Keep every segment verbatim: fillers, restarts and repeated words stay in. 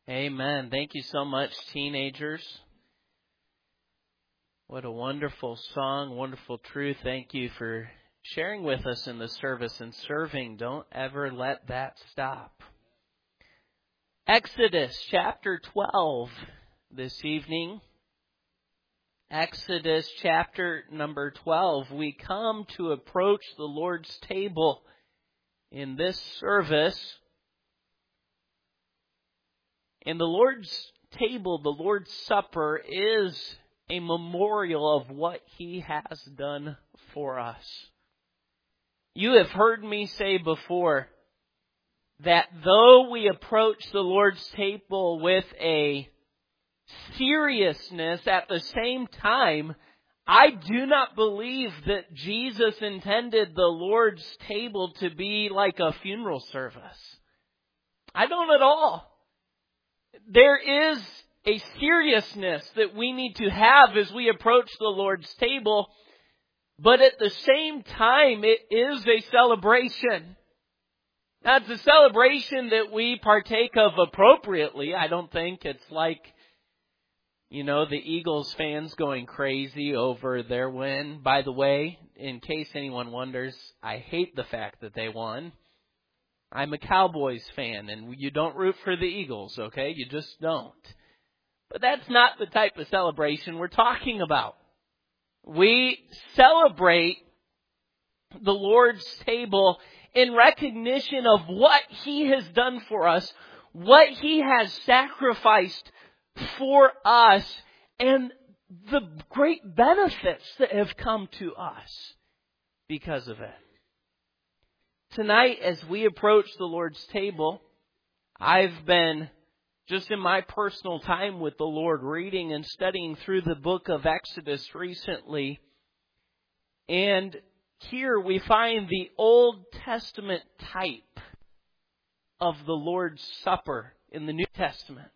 Amen. Thank you so much, teenagers. What a wonderful song, wonderful truth. Thank you for sharing with us in the service and serving. Don't ever let that stop. Exodus chapter twelve this evening. Exodus chapter number twelve. We come to approach the Lord's table in this service. And the Lord's table, the Lord's Supper, is a memorial of what He has done for us. You have heard me say before that though we approach the Lord's table with a seriousness, at the same time, I do not believe that Jesus intended the Lord's table to be like a funeral service. I don't at all. There is a seriousness that we need to have as we approach the Lord's table, but at the same time, it is a celebration. Now, it's a celebration that we partake of appropriately. I don't think it's like, you know, the Eagles fans going crazy over their win. By the way, in case anyone wonders, I hate the fact that they won. I'm a Cowboys fan, and you don't root for the Eagles, okay? You just don't. But that's not the type of celebration we're talking about. We celebrate the Lord's table in recognition of what He has done for us, what He has sacrificed for us, and the great benefits that have come to us because of it. Tonight, as we approach the Lord's table, I've been, just in my personal time with the Lord, reading and studying through the book of Exodus recently. And here we find the Old Testament type of the Lord's Supper in the New Testament.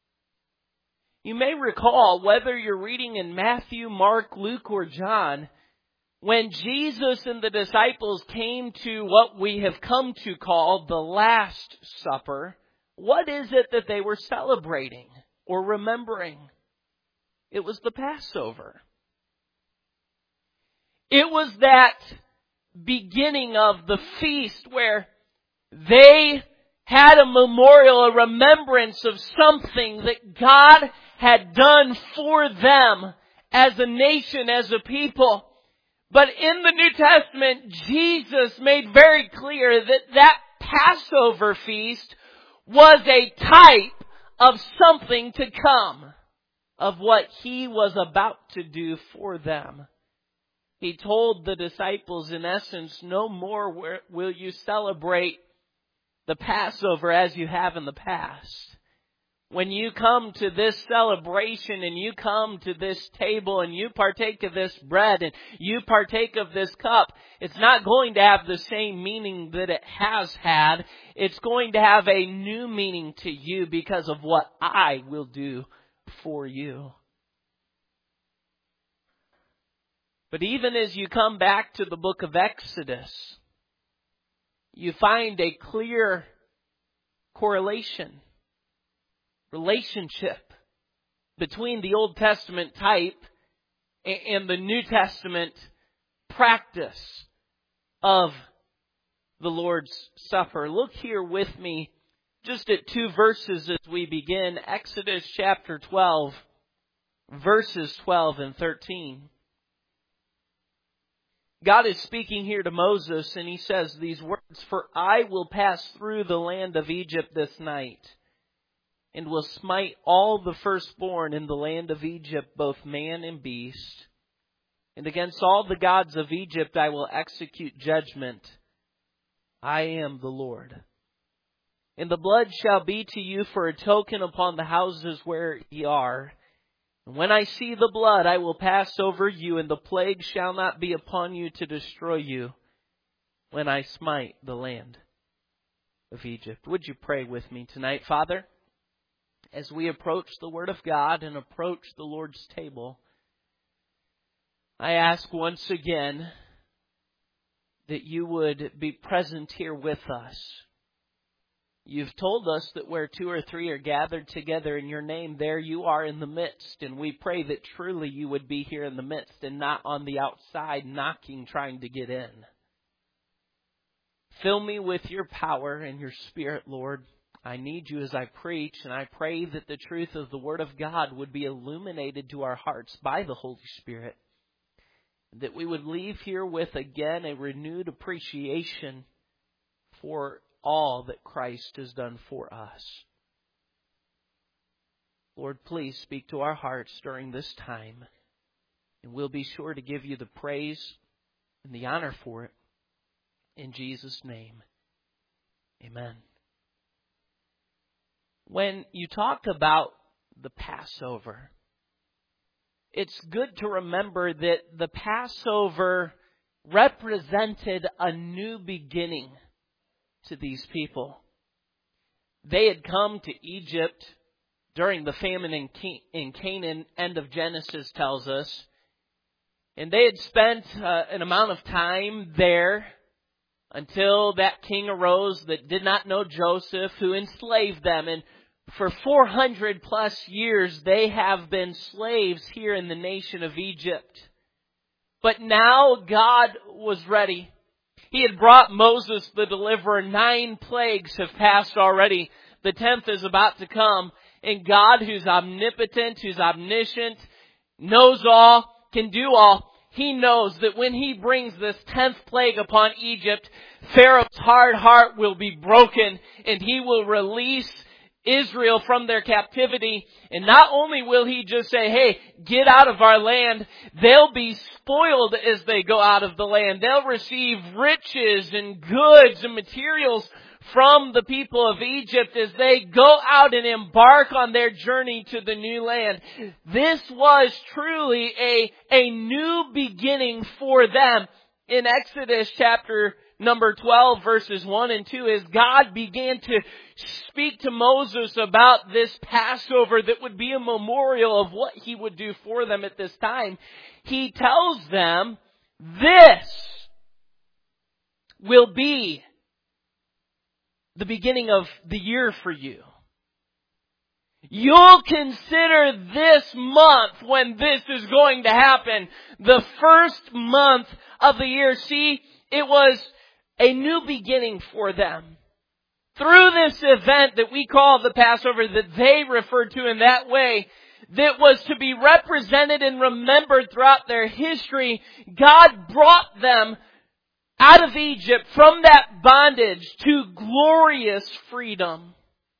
You may recall, whether you're reading in Matthew, Mark, Luke, or John, when Jesus and the disciples came to what we have come to call the Last Supper, what is it that they were celebrating or remembering? It was the Passover. It was that beginning of the feast where they had a memorial, a remembrance of something that God had done for them as a nation, as a people. But in the New Testament, Jesus made very clear that that Passover feast was a type of something to come, of what He was about to do for them. He told the disciples, in essence, no more will you celebrate the Passover as you have in the past. When you come to this celebration and you come to this table and you partake of this bread and you partake of this cup, it's not going to have the same meaning that it has had. It's going to have a new meaning to you because of what I will do for you. But even as you come back to the book of Exodus, you find a clear correlation, relationship between the Old Testament type and the New Testament practice of the Lord's Supper. Look here with me just at two verses as we begin. Exodus chapter twelve, verses twelve and thirteen. God is speaking here to Moses, and He says these words, "For I will pass through the land of Egypt this night, and will smite all the firstborn in the land of Egypt, both man and beast. And against all the gods of Egypt I will execute judgment. I am the Lord. And the blood shall be to you for a token upon the houses where ye are. And when I see the blood, I will pass over you, and the plague shall not be upon you to destroy you when I smite the land of Egypt." Would you pray with me tonight? Father, as we approach the Word of God and approach the Lord's table, I ask once again that you would be present here with us. You've told us that where two or three are gathered together in your name, there you are in the midst. And we pray that truly you would be here in the midst and not on the outside knocking, trying to get in. Fill me with your power and your Spirit, Lord. I need you as I preach, and I pray that the truth of the Word of God would be illuminated to our hearts by the Holy Spirit. That we would leave here with, again, a renewed appreciation for all that Christ has done for us. Lord, please speak to our hearts during this time, and we'll be sure to give you the praise and the honor for it. In Jesus' name, amen. When you talk about the Passover, it's good to remember that the Passover represented a new beginning to these people. They had come to Egypt during the famine in Canaan, end of Genesis tells us. And they had spent uh, an amount of time there until that king arose that did not know Joseph, who enslaved them. And for four hundred plus years, they have been slaves here in the nation of Egypt. But now God was ready. He had brought Moses the deliverer. Nine plagues have passed already. The tenth is about to come. And God, who's omnipotent, who's omniscient, knows all, can do all, He knows that when He brings this tenth plague upon Egypt, Pharaoh's hard heart will be broken and he will release Israel from their captivity. And not only will he just say, hey, get out of our land, they'll be spoiled as they go out of the land. They'll receive riches and goods and materials from the people of Egypt as they go out and embark on their journey to the new land. This was truly a, a new beginning for them. In Exodus chapter number twelve, verses one and two, as God began to speak to Moses about this Passover that would be a memorial of what He would do for them at this time, He tells them, this will be the beginning of the year for you. You'll consider this month when this is going to happen the first month of the year. See, it was a new beginning for them. Through this event that we call the Passover, that they referred to in that way, that was to be represented and remembered throughout their history, God brought them out of Egypt from that bondage to glorious freedom.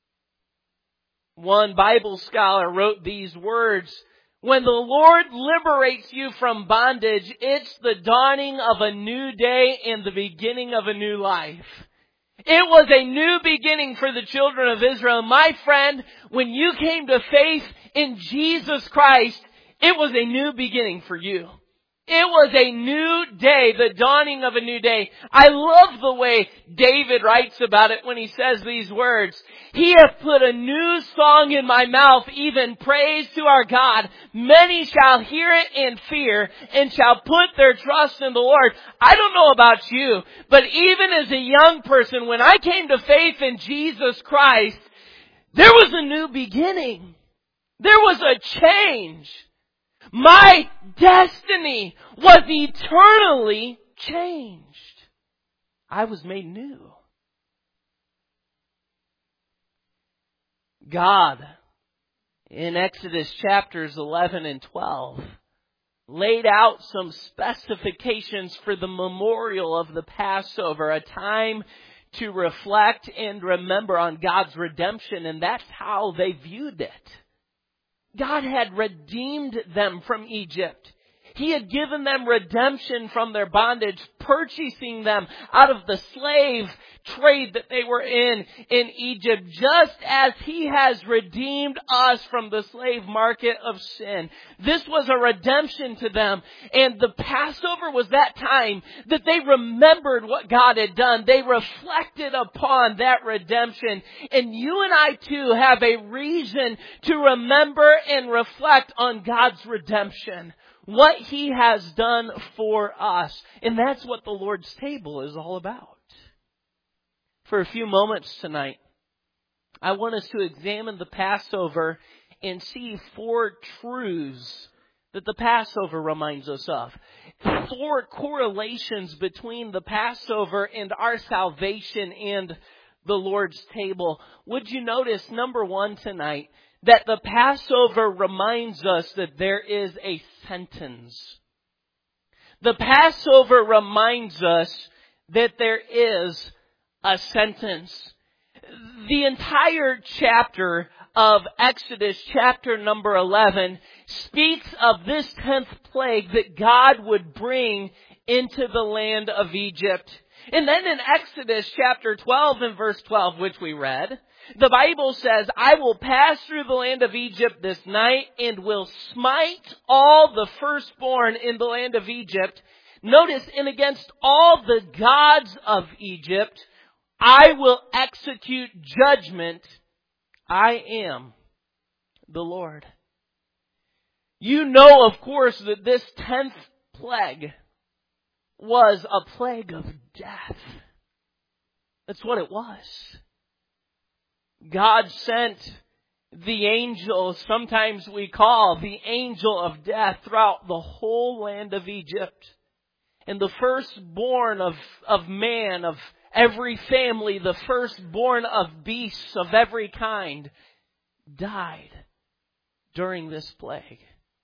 One Bible scholar wrote these words, when the Lord liberates you from bondage, it's the dawning of a new day and the beginning of a new life. It was a new beginning for the children of Israel. My friend, when you came to faith in Jesus Christ, it was a new beginning for you. It was a new day, the dawning of a new day. I love the way David writes about it when he says these words. He hath put a new song in my mouth, even praise to our God. Many shall hear it and fear, and shall put their trust in the Lord. I don't know about you, but even as a young person, when I came to faith in Jesus Christ, there was a new beginning. There was a change. My destiny was eternally changed. I was made new. God, in Exodus chapters eleven and twelve, laid out some specifications for the memorial of the Passover, a time to reflect and remember on God's redemption, and that's how they viewed it. God had redeemed them from Egypt. He had given them redemption from their bondage, purchasing them out of the slave trade that they were in in Egypt, just as He has redeemed us from the slave market of sin. This was a redemption to them, and the Passover was that time that they remembered what God had done. They reflected upon that redemption, and you and I too have a reason to remember and reflect on God's redemption. What He has done for us. And that's what the Lord's table is all about. For a few moments tonight, I want us to examine the Passover and see four truths that the Passover reminds us of. Four correlations between the Passover and our salvation and the Lord's table. Would you notice, number one tonight, that the Passover reminds us that there is a sentence. The Passover reminds us that there is a sentence. The entire chapter of Exodus, chapter number eleven, speaks of this tenth plague that God would bring into the land of Egypt. And then in Exodus chapter twelve and verse twelve, which we read, the Bible says, I will pass through the land of Egypt this night and will smite all the firstborn in the land of Egypt. Notice, and against all the gods of Egypt, I will execute judgment. I am the Lord. You know, of course, that this tenth plague was a plague of death. That's what it was. God sent the angel, sometimes we call the angel of death, throughout the whole land of Egypt. And the firstborn of, of man, of every family, the firstborn of beasts of every kind, died during this plague.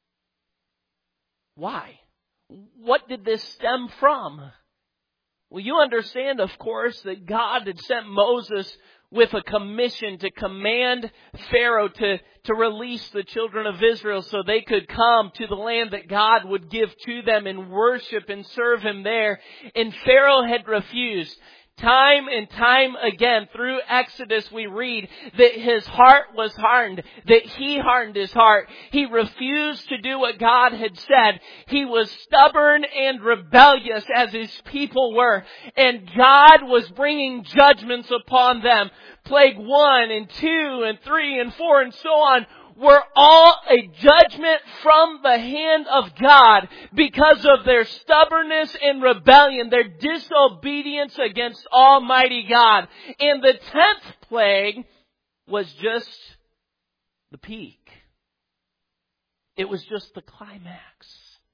Why? What did this stem from? Well, you understand, of course, that God had sent Moses with a commission to command Pharaoh to, to release the children of Israel so they could come to the land that God would give to them and worship and serve Him there. And Pharaoh had refused. Time and time again through Exodus we read that his heart was hardened, that he hardened his heart. He refused to do what God had said. He was stubborn and rebellious as his people were. And God was bringing judgments upon them. Plague one and two and three and four and so on were all a judgment from the hand of God because of their stubbornness and rebellion, their disobedience against Almighty God. And the tenth plague was just the peak. It was just the climax.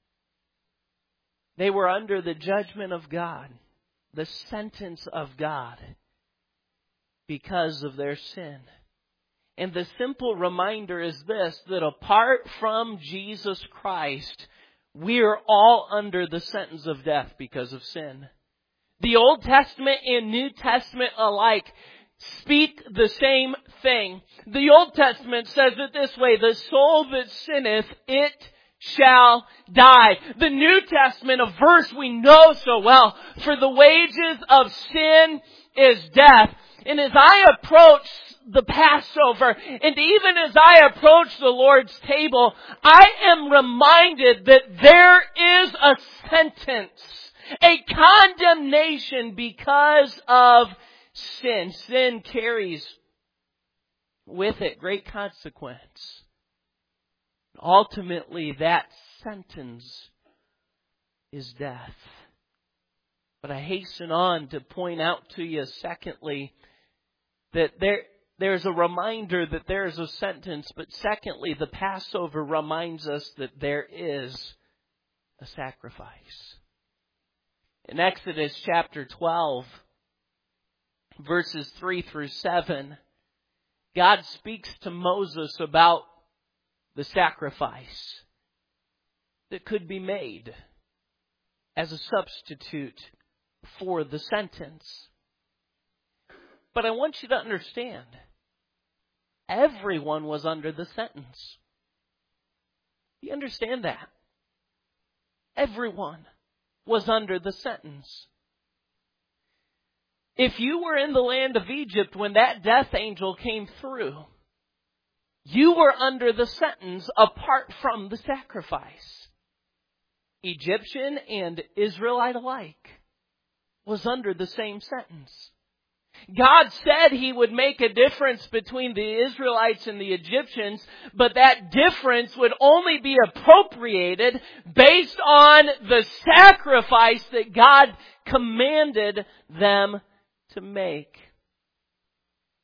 They were under the judgment of God, the sentence of God, because of their sin. And the simple reminder is this, that apart from Jesus Christ, we are all under the sentence of death because of sin. The Old Testament and New Testament alike speak the same thing. The Old Testament says it this way, the soul that sinneth, it shall die. The New Testament, a verse we know so well, for the wages of sin is death. And as I approach the Passover, and even as I approach the Lord's table, I am reminded that there is a sentence, a condemnation because of sin. Sin carries with it great consequence. Ultimately, that sentence is death. But I hasten on to point out to you, secondly, that there there's a reminder that there is a sentence, but secondly, the Passover reminds us that there is a sacrifice. In Exodus chapter twelve, verses three through seven, God speaks to Moses about the sacrifice that could be made as a substitute for the sentence. But I want you to understand, everyone was under the sentence. You understand that? Everyone was under the sentence. If you were in the land of Egypt when that death angel came through, you were under the sentence apart from the sacrifice. Egyptian and Israelite alike was under the same sentence. God said He would make a difference between the Israelites and the Egyptians, but that difference would only be appropriated based on the sacrifice that God commanded them to make.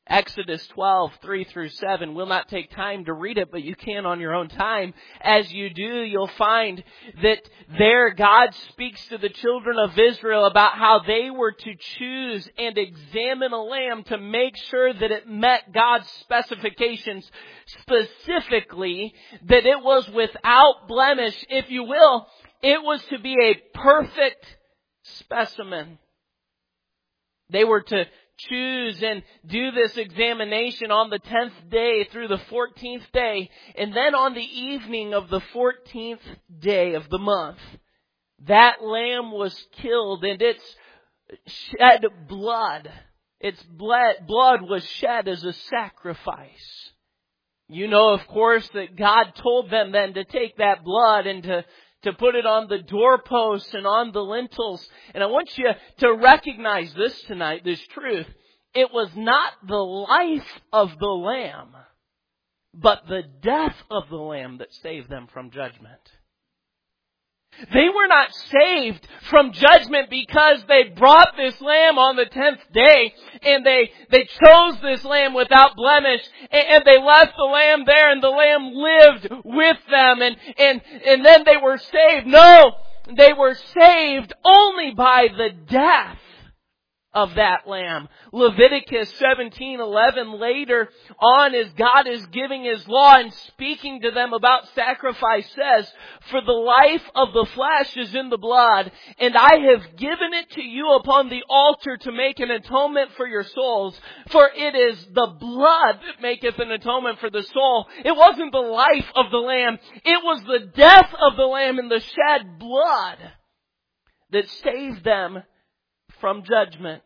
Exodus twelve, three through seven. We'll not take time to read it, but you can on your own time. As you do, you'll find that there God speaks to the children of Israel about how they were to choose and examine a lamb to make sure that it met God's specifications, specifically that it was without blemish, if you will. It was to be a perfect specimen. They were to choose and do this examination on the tenth day through the fourteenth day. And then on the evening of the fourteenth day of the month, that lamb was killed and its shed blood, its blood was shed as a sacrifice. You know, of course, that God told them then to take that blood and to to put it on the doorposts and on the lintels. And I want you to recognize this tonight, this truth. It was not the life of the lamb, but the death of the lamb that saved them from judgment. They were not saved from judgment because they brought this lamb on the tenth day and they, they chose this lamb without blemish and, and they left the lamb there and the lamb lived with them and, and, and then they were saved. No, they were saved only by the death of that lamb. Leviticus seventeen eleven later on, as God is giving His law and speaking to them about sacrifice, says, "For the life of the flesh is in the blood, and I have given it to you upon the altar to make an atonement for your souls. For it is the blood that maketh an atonement for the soul." It wasn't the life of the lamb. It was the death of the lamb and the shed blood that saved them from judgment.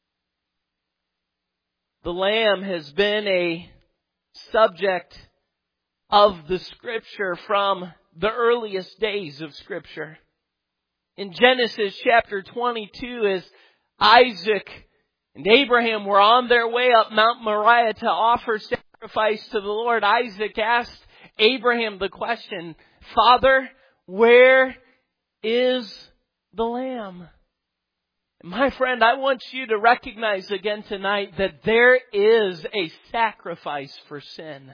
The lamb has been a subject of the Scripture from the earliest days of Scripture. In Genesis chapter twenty-two, as Isaac and Abraham were on their way up Mount Moriah to offer sacrifice to the Lord, Isaac asked Abraham the question, "Father, where is the lamb?" My friend, I want you to recognize again tonight that there is a sacrifice for sin.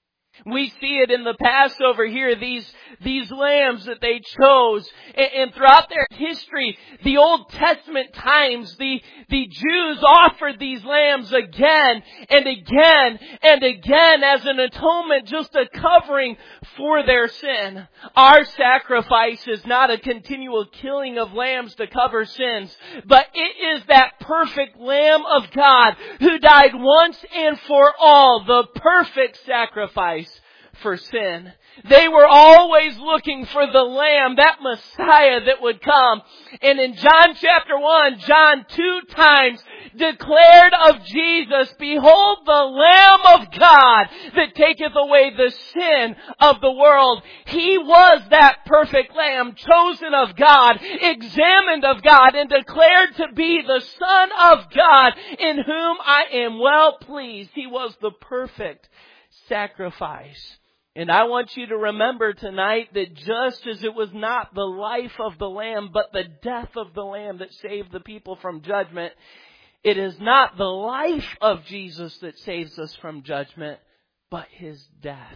We see it in the Passover here, these, these lambs that they chose. And, and throughout their history, the Old Testament times, the, the Jews offered these lambs again and again and again as an atonement, just a covering for their sin. Our sacrifice is not a continual killing of lambs to cover sins, but it is that perfect Lamb of God who died once and for all, the perfect sacrifice for sin. They were always looking for the Lamb, that Messiah that would come. And in John chapter one, John two times declared of Jesus, "Behold the Lamb of God that taketh away the sin of the world." He was that perfect Lamb, chosen of God, examined of God, and declared to be the Son of God, in whom I am well pleased. He was the perfect sacrifice. And I want you to remember tonight that just as it was not the life of the Lamb, but the death of the Lamb that saved the people from judgment, it is not the life of Jesus that saves us from judgment, but His death.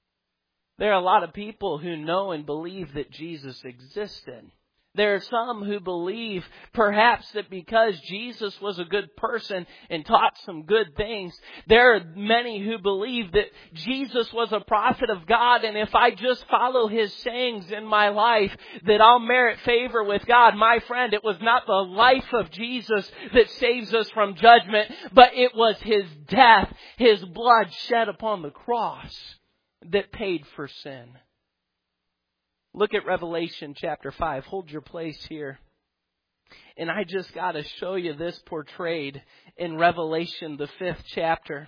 There are a lot of people who know and believe that Jesus existed. There are some who believe perhaps that because Jesus was a good person and taught some good things, there are many who believe that Jesus was a prophet of God, and if I just follow His sayings in my life, that I'll merit favor with God. My friend, it was not the life of Jesus that saves us from judgment, but it was His death, His blood shed upon the cross that paid for sin. Look at Revelation chapter five. Hold your place here. And I just got to show you this portrayed in Revelation, the fifth chapter.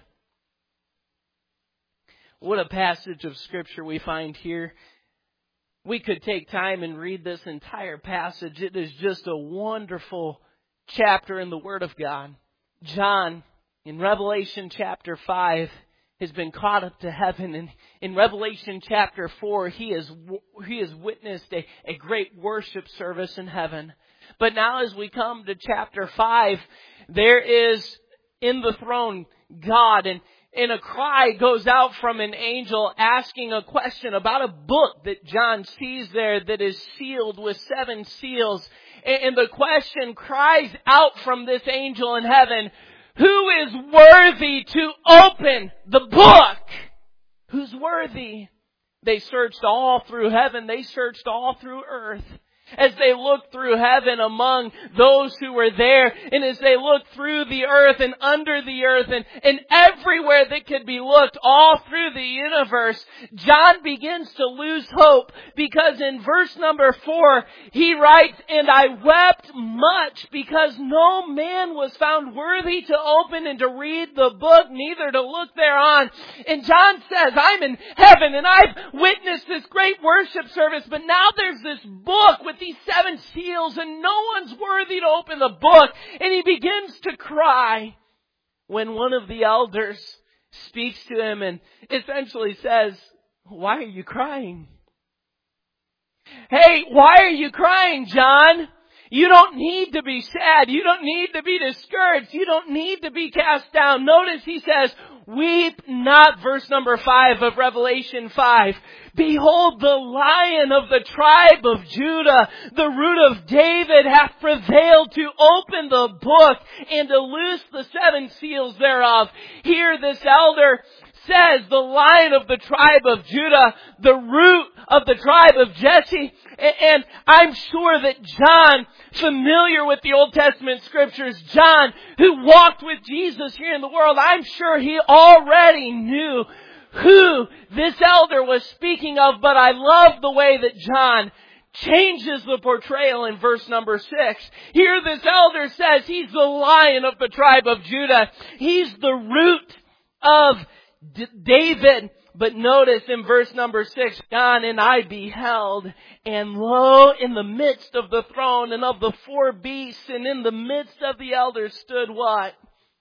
What a passage of Scripture we find here. We could take time and read this entire passage. It is just a wonderful chapter in the Word of God. John, in Revelation chapter five, has been caught up to heaven. And in Revelation chapter four, he has, he has witnessed a, a great worship service in heaven. But now as we come to chapter five, there is in the throne God, and, and a cry goes out from an angel asking a question about a book that John sees there that is sealed with seven seals. And, and the question cries out from this angel in heaven, who is worthy to open the book? Who's worthy? They searched all through heaven. They searched all through earth. As they looked through heaven among those who were there, and as they looked through the earth and under the earth and, and everywhere that could be looked all through the universe, John begins to lose hope, because in verse number four, he writes, and I wept much because no man was found worthy to open and to read the book, neither to look thereon. And John says, I'm in heaven and I've witnessed this great worship service, but now there's this book with these seven seals and no one's worthy to open the book. And he begins to cry when one of the elders speaks to him and essentially says, why are you crying? Hey, why are you crying, John? You don't need to be sad. You don't need to be discouraged. You don't need to be cast down. Notice he says, weep not, verse number five of Revelation five. Behold, the Lion of the tribe of Judah, the Root of David, hath prevailed to open the book and to loose the seven seals thereof. Here this elder says, the Lion of the tribe of Judah, the Root of the tribe of Jesse. And I'm sure that John, familiar with the Old Testament scriptures, John, who walked with Jesus here in the world, I'm sure he already knew who this elder was speaking of. But I love the way that John changes the portrayal in verse number six. Here this elder says he's the Lion of the tribe of Judah. He's the Root of D- David. But notice in verse number six, John, and I beheld, and lo, in the midst of the throne and of the four beasts, and in the midst of the elders stood what?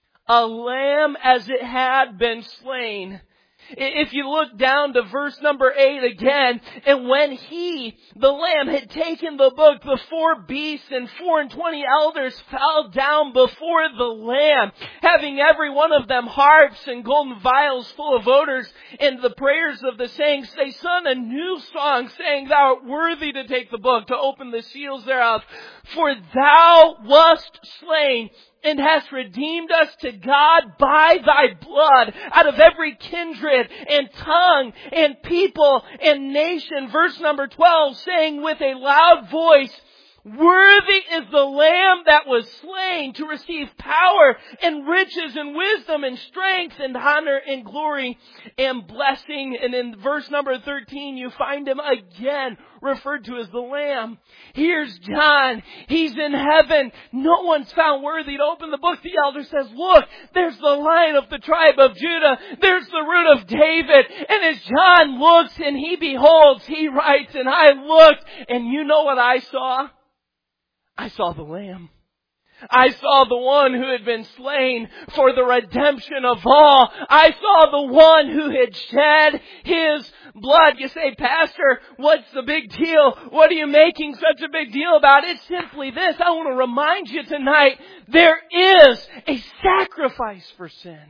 A lamb as it had been slain. If you look down to verse number eight again, and when he, the Lamb, had taken the book, the four beasts and four and twenty elders fell down before the Lamb, having every one of them harps and golden vials full of odors, and the prayers of the saints. They sung a new song, saying, Thou art worthy to take the book, to open the seals thereof. For thou wast slain, and hast redeemed us to God by thy blood out of every kindred and tongue and people and nation. Verse number twelve, saying with a loud voice, Worthy is the Lamb that was slain to receive power and riches and wisdom and strength and honor and glory and blessing. And in verse number thirteen, you find him again referred to as the Lamb. Here's John. He's in heaven. No one's found worthy to open the book. The elder says, look, there's the Lion of the tribe of Judah. There's the Root of David. And as John looks and he beholds, he writes, and I looked, and you know what I saw? I saw the Lamb. I saw the one who had been slain for the redemption of all. I saw the one who had shed his blood. You say, Pastor, what's the big deal? What are you making such a big deal about? It's simply this. I want to remind you tonight, there is a sacrifice for sin.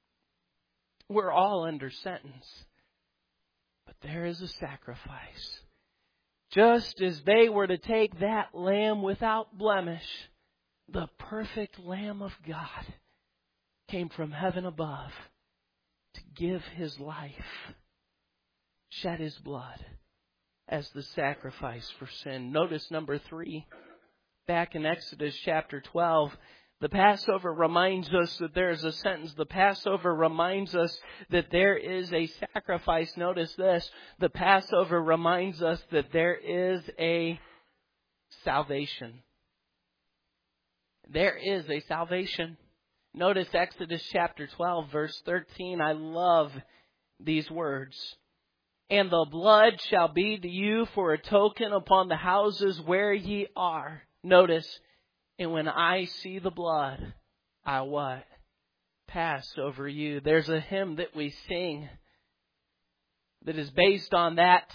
We're all under sentence, but there is a sacrifice. Just as they were to take that lamb without blemish, the perfect Lamb of God came from heaven above to give his life, shed his blood as the sacrifice for sin. Notice number three, back in Exodus chapter twelve, the Passover reminds us that there is a sentence. The Passover reminds us that there is a sacrifice. Notice this. The Passover reminds us that there is a salvation. There is a salvation. Notice Exodus chapter twelve, verse thirteen. I love these words. And the blood shall be to you for a token upon the houses where ye are. Notice, and when I see the blood, I what? Pass over you. There's a hymn that we sing that is based on that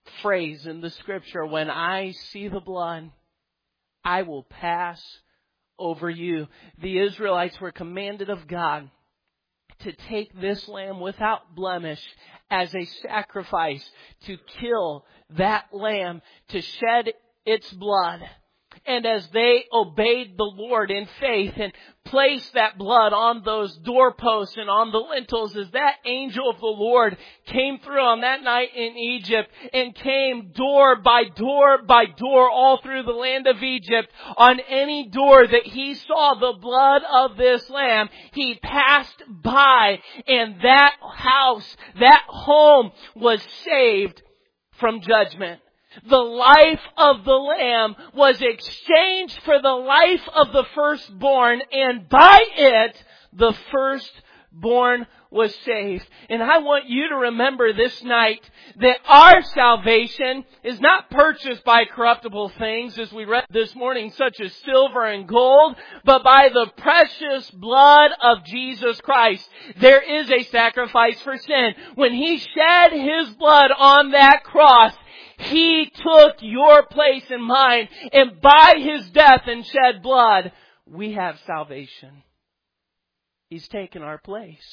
phrase in the scripture. When I see the blood, I will pass over you. The Israelites were commanded of God to take this lamb without blemish as a sacrifice, to kill that lamb, to shed its blood. And as they obeyed the Lord in faith and placed that blood on those doorposts and on the lintels, as that angel of the Lord came through on that night in Egypt and came door by door by door all through the land of Egypt, on any door that he saw the blood of this lamb, he passed by, and that house, that home was saved from judgment. The life of the lamb was exchanged for the life of the firstborn, and by it, the firstborn was saved. And I want you to remember this night that our salvation is not purchased by corruptible things, as we read this morning, such as silver and gold, but by the precious blood of Jesus Christ. There is a sacrifice for sin. When He shed His blood on that cross, He took your place and mine, and by His death and shed blood, we have salvation. He's taken our place.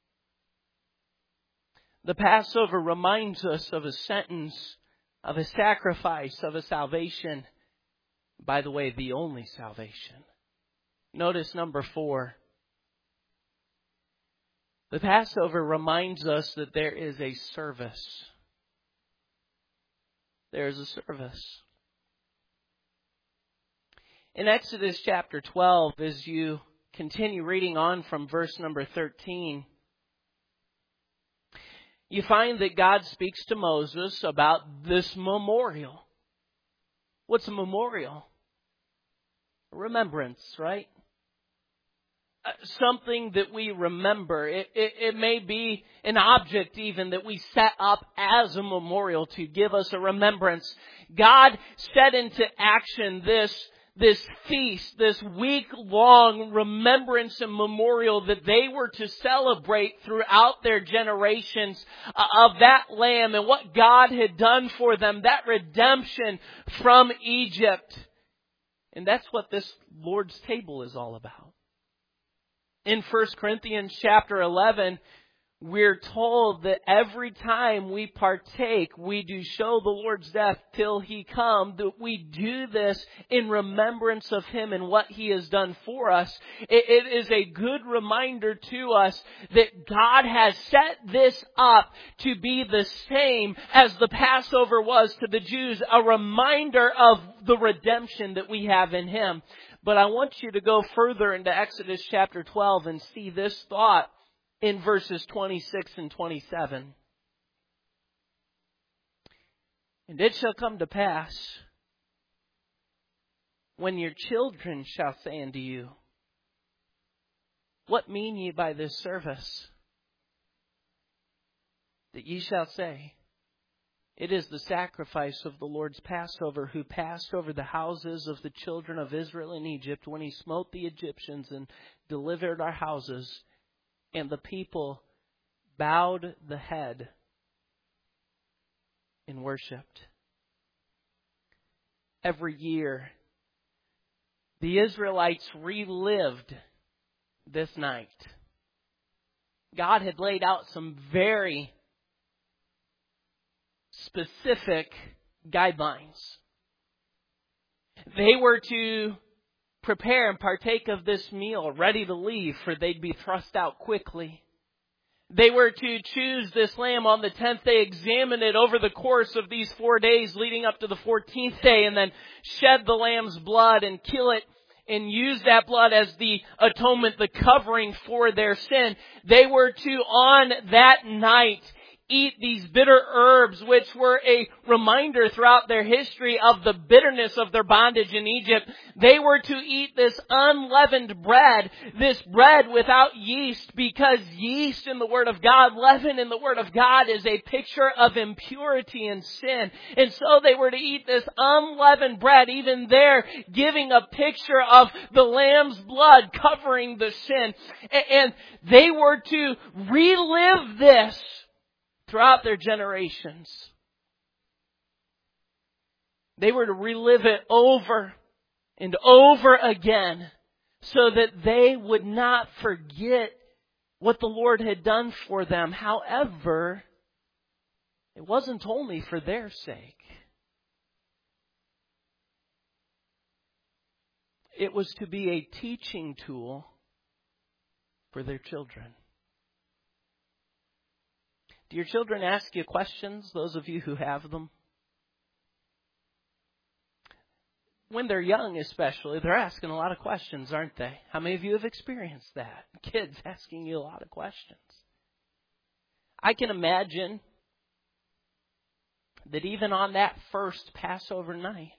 The Passover reminds us of a sentence, of a sacrifice, of a salvation. By the way, the only salvation. Notice number four. The Passover reminds us that there is a service. There is a service. In Exodus chapter twelve, as you continue reading on from verse number thirteen, you find that God speaks to Moses about this memorial. What's a memorial? A remembrance, right? Uh, something that we remember. It, it, it may be an object even that we set up as a memorial to give us a remembrance. God set into action this This feast, this week-long remembrance and memorial that they were to celebrate throughout their generations of that lamb and what God had done for them, that redemption from Egypt. And that's what this Lord's table is all about. In First Corinthians chapter eleven, we're told that every time we partake, we do show the Lord's death till He come, that we do this in remembrance of Him and what He has done for us. It, it is a good reminder to us that God has set this up to be the same as the Passover was to the Jews, a reminder of the redemption that we have in Him. But I want you to go further into Exodus chapter twelve and see this thought in verses twenty-six and twenty-seven. And it shall come to pass, when your children shall say unto you, What mean ye by this service? That ye shall say, It is the sacrifice of the Lord's Passover, who passed over the houses of the children of Israel in Egypt, when He smote the Egyptians and delivered our houses. And the people bowed the head and worshipped. Every year, the Israelites relived this night. God had laid out some very specific guidelines. They were to prepare and partake of this meal, ready to leave, for they'd be thrust out quickly. They were to choose this lamb on the tenth day, examine it over the course of these four days leading up to the fourteenth day, and then shed the lamb's blood and kill it and use that blood as the atonement, the covering for their sin. They were to, on that night, eat these bitter herbs, which were a reminder throughout their history of the bitterness of their bondage in Egypt. They were to eat this unleavened bread, this bread without yeast, because yeast in the Word of God, leaven in the Word of God, is a picture of impurity and sin. And so they were to eat this unleavened bread, even there giving a picture of the Lamb's blood covering the sin. And they were to relive this throughout their generations. They were to relive it over and over again so that they would not forget what the Lord had done for them. However, it wasn't only for their sake. It was to be a teaching tool for their children. Do your children ask you questions, those of you who have them? When they're young especially, they're asking a lot of questions, aren't they? How many of you have experienced that? Kids asking you a lot of questions. I can imagine that even on that first Passover night,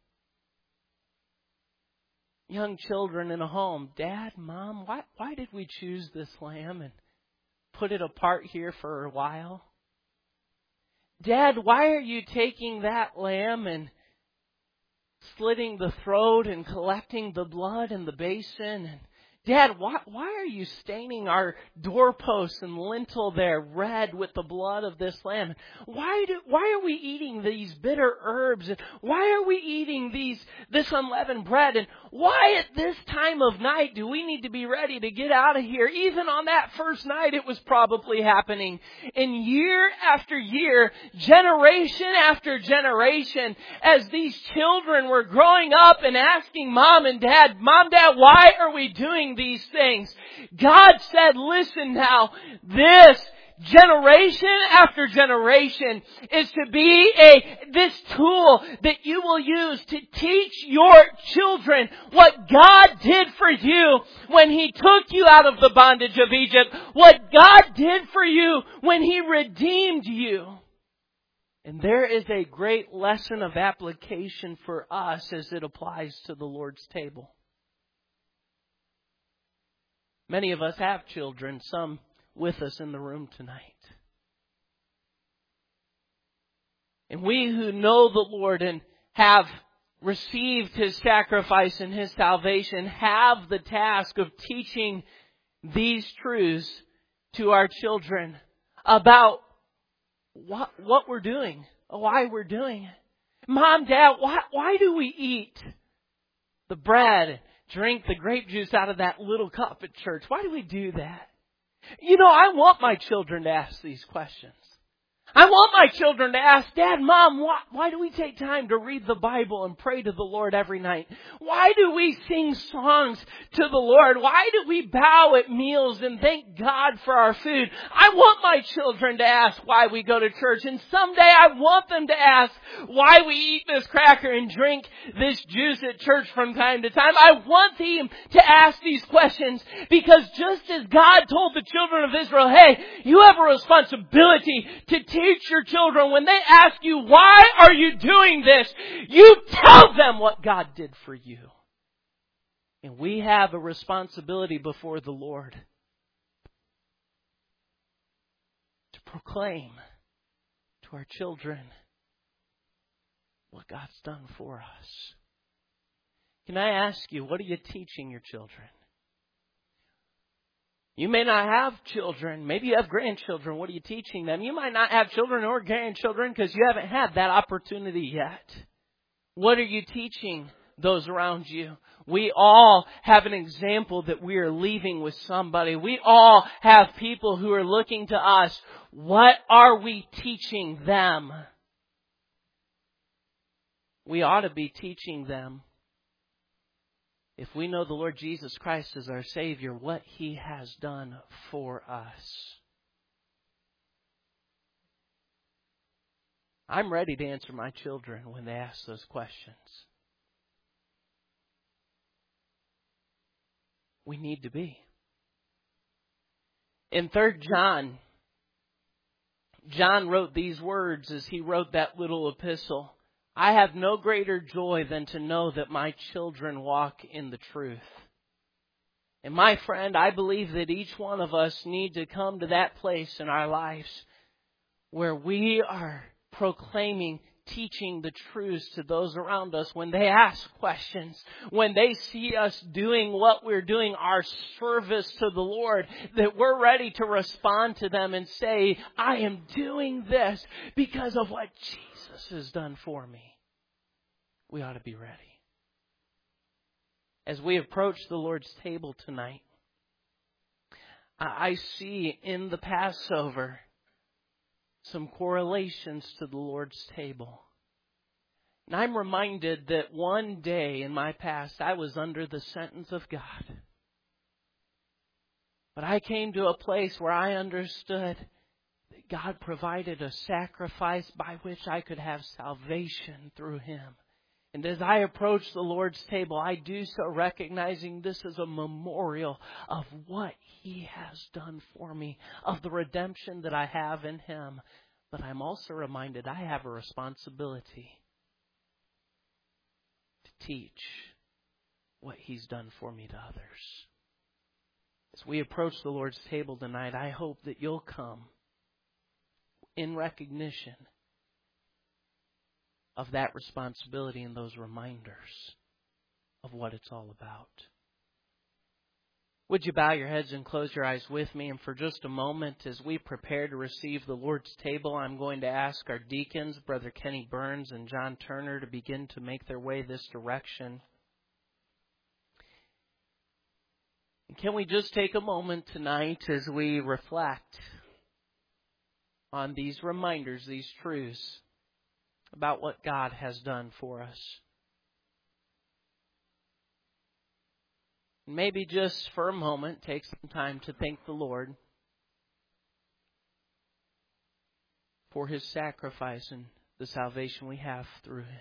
young children in a home, Dad, Mom, why why did we choose this lamb and put it apart here for a while? Dad, why are you taking that lamb and slitting the throat and collecting the blood in the basin? And Dad, why, why are you staining our doorposts and lintel there red with the blood of this lamb? Why do, why are we eating these bitter herbs? And why are we eating these this unleavened bread? And why at this time of night do we need to be ready to get out of here? Even on that first night it was probably happening. And year after year, generation after generation, as these children were growing up and asking Mom and Dad, Mom, Dad, why are we doing these things? God said, listen now, this generation after generation is to be a this tool that you will use to teach your children what God did for you when He took you out of the bondage of Egypt, what God did for you when He redeemed you. And there is a great lesson of application for us as it applies to the Lord's table. Many of us have children, some with us in the room tonight. And we who know the Lord and have received His sacrifice and His salvation have the task of teaching these truths to our children about what, what we're doing, why we're doing it. Mom, Dad, why, why do we eat the bread, drink the grape juice out of that little cup at church? Why do we do that? You know, I want my children to ask these questions. I want my children to ask, Dad, Mom, why, why do we take time to read the Bible and pray to the Lord every night? Why do we sing songs to the Lord? Why do we bow at meals and thank God for our food? I want my children to ask why we go to church. And someday I want them to ask why we eat this cracker and drink this juice at church from time to time. I want them to ask these questions because just as God told the children of Israel, hey, you have a responsibility to teach your children, when they ask you, why are you doing this? You tell them what God did for you. And we have a responsibility before the Lord to proclaim to our children what God's done for us. Can I ask you, what are you teaching your children? You may not have children. Maybe you have grandchildren. What are you teaching them? You might not have children or grandchildren because you haven't had that opportunity yet. What are you teaching those around you? We all have an example that we are leaving with somebody. We all have people who are looking to us. What are we teaching them? We ought to be teaching them, if we know the Lord Jesus Christ as our Savior, what He has done for us. I'm ready to answer my children when they ask those questions. We need to be. In Third John, John wrote these words as he wrote that little epistle. I have no greater joy than to know that my children walk in the truth. And my friend, I believe that each one of us need to come to that place in our lives where we are proclaiming, teaching the truths to those around us when they ask questions, when they see us doing what we're doing, our service to the Lord, that we're ready to respond to them and say, I am doing this because of what Jesus has done for me. We ought to be ready. as we approach the Lord's table tonight, I see in the Passover some correlations to the Lord's table. And I'm reminded that one day in my past, I was under the sentence of God. But I came to a place where I understood that God provided a sacrifice by which I could have salvation through Him. And as I approach the Lord's table, I do so recognizing this is a memorial of what He has done for me, of the redemption that I have in Him. But I'm also reminded I have a responsibility to teach what He's done for me to others. As we approach the Lord's table tonight, I hope that you'll come in recognition of that responsibility and those reminders of what it's all about. Would you bow your heads and close your eyes with me? And for just a moment, as we prepare to receive the Lord's table, I'm going to ask our deacons, Brother Kenny Burns and John Turner, to begin to make their way this direction. And can we just take a moment tonight as we reflect on these reminders, these truths, about what God has done for us. Maybe just for a moment, take some time to thank the Lord for His sacrifice and the salvation we have through Him.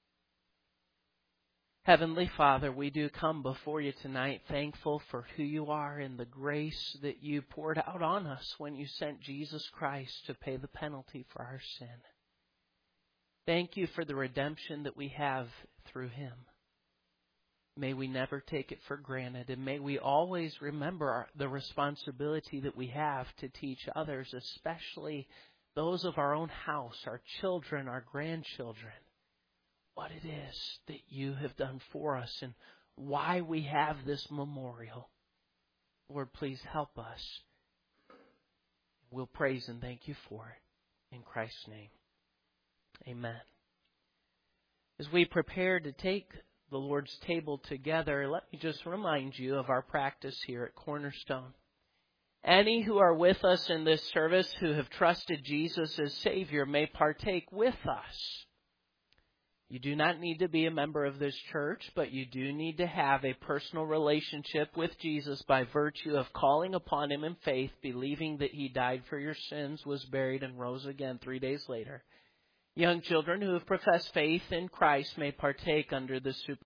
Heavenly Father, we do come before You tonight thankful for who You are and the grace that You poured out on us when You sent Jesus Christ to pay the penalty for our sin. Thank You for the redemption that we have through Him. May we never take it for granted, and may we always remember our, the responsibility that we have to teach others, especially those of our own house, our children, our grandchildren, what it is that You have done for us and why we have this memorial. Lord, please help us. We'll praise and thank You for it. In Christ's name. Amen. As we prepare to take the Lord's table together, let me just remind you of our practice here at Cornerstone. Any who are with us in this service who have trusted Jesus as Savior may partake with us. You do not need to be a member of this church, but you do need to have a personal relationship with Jesus by virtue of calling upon Him in faith, believing that He died for your sins, was buried, and rose again three days later. Young children who have professed faith in Christ may partake under the super